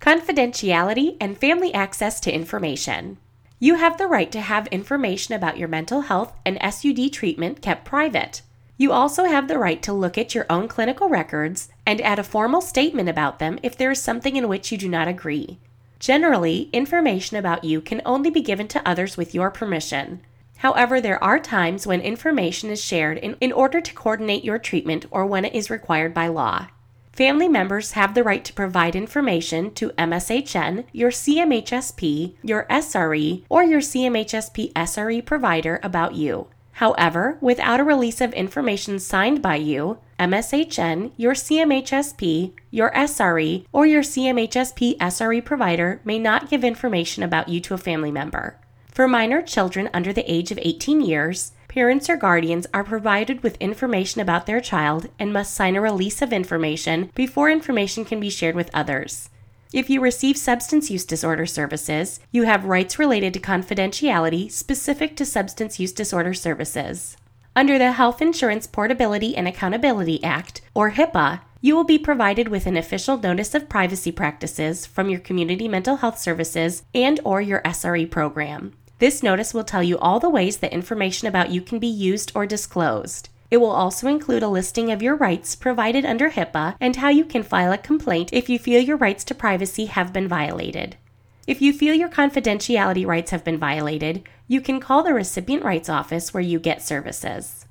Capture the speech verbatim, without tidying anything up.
Confidentiality and family access to information. You have the right to have information about your mental health and S U D treatment kept private. You also have the right to look at your own clinical records and add a formal statement about them if there is something in which you do not agree. Generally, information about you can only be given to others with your permission. However, there are times when information is shared in, in order to coordinate your treatment or when it is required by law. Family members have the right to provide information to M S H N, your C M H S P, your S R E, or your C M H S P S R E provider about you. However, without a release of information signed by you, M S H N, your C M H S P, your S R E, or your C M H S P S R E provider may not give information about you to a family member. For minor children under the age of eighteen years, parents or guardians are provided with information about their child and must sign a release of information before information can be shared with others. If you receive substance use disorder services, you have rights related to confidentiality specific to substance use disorder services. Under the Health Insurance Portability and Accountability Act, or HIPAA, you will be provided with an official notice of privacy practices from your community mental health services and or your S R E program. This notice will tell you all the ways that information about you can be used or disclosed. It will also include a listing of your rights provided under HIPAA and how you can file a complaint if you feel your rights to privacy have been violated. If you feel your confidentiality rights have been violated, you can call the Recipient Rights Office where you get services.